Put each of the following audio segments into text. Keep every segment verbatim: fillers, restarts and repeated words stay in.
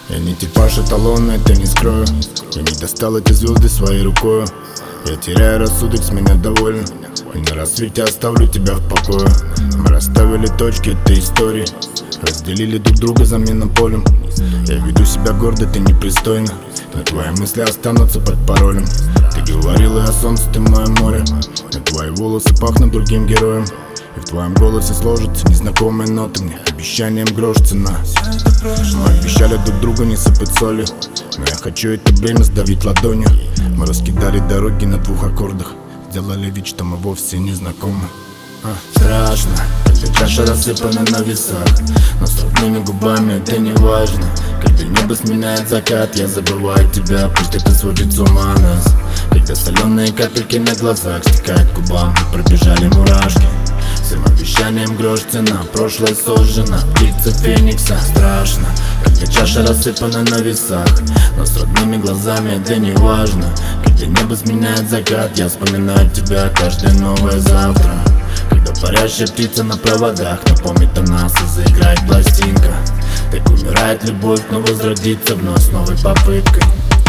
Я не типаж эталонный, это не скрою. Я не достал эти звезды своей рукой. Я теряю рассудок, с меня доволен. И на рассвете оставлю тебя в покое. Мы расставили точки этой истории, разделили друг друга заменным полем. Я веду себя гордо, ты непристойно, но твои мысли останутся под паролем. Ты говорила о солнце, ты мое море, но твои волосы пахнут другим героем. И в твоем голосе сложатся незнакомые ноты. Мне обещанием грош цена. Мы обещали друг друга не сыпать соли, но я хочу это время сдавить ладонью. Мы раскидали дороги на двух аккордах, сделали вид, что мы вовсе не знакомы. а. Страшно, когда чаша рассыпана на весах, но с родными губами это не важно. Когда небо сменяет закат, я забываю тебя, пусть это сводит с ума нас. Когда соленые капельки на глазах стекают к губам, и пробежали мурашки. Всем обещаниям грош цена, прошлое сожжено, птица феникса. Страшно, когда чаша рассыпана на весах, но с родными глазами это не важно. Когда небо сменяет закат, я вспоминаю тебя каждое новое завтра. Когда парящая птица на проводах напомнит о нас и заиграет пластинка. Так умирает любовь, но возродится вновь с новой попыткой.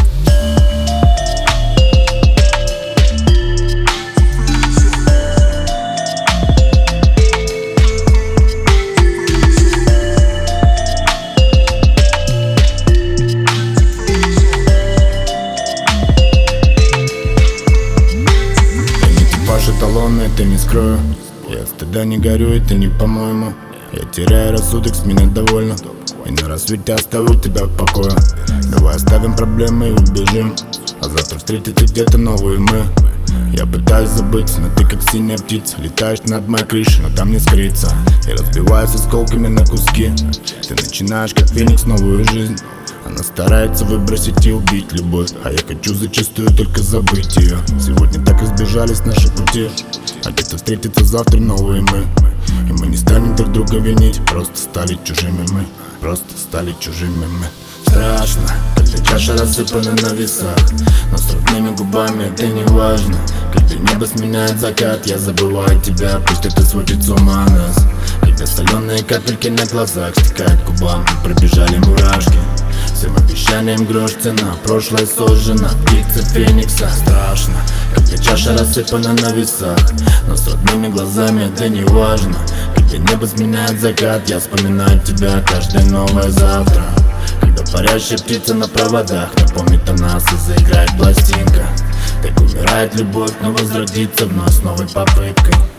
Эталонно, это не скрою. Я стыда не горю, это не по-моему. Я теряю рассудок, с меня довольно. И на рассвете оставлю тебя в покое. Давай оставим проблемы и убежим, а завтра встретится где-то новые мы. Я пытаюсь забыться, но ты как синяя птица. Летаешь над моей крышей, но там не скрыться. И разбиваюсь осколками на куски. Ты начинаешь как феникс новую жизнь. Она старается выбросить и убить любовь, а я хочу зачастую только забыть ее. Сегодня так разбежались наши пути, а где-то встретится завтра новые мы. И мы не станем друг друга винить, просто стали чужими мы. Просто стали чужими мы. Страшно, когда чаша рассыпана на весах, но с родными губами это не важно. Когда небо сменяет закат, я забываю тебя, пусть это сводит с ума нас. Когда соленые капельки на глазах стекают к губам, и пробежали мурашки. Всем обещаниям грош цена, прошлое сожжено, птица феникса. Страшно, когда чаша рассыпана на весах, но с родными глазами это не важно. Когда небо сменяет закат, я вспоминаю тебя каждое новое завтра. Когда парящая птица на проводах напомнит о нас и заиграет пластинка. Так умирает любовь, но возродится вновь с новой попыткой.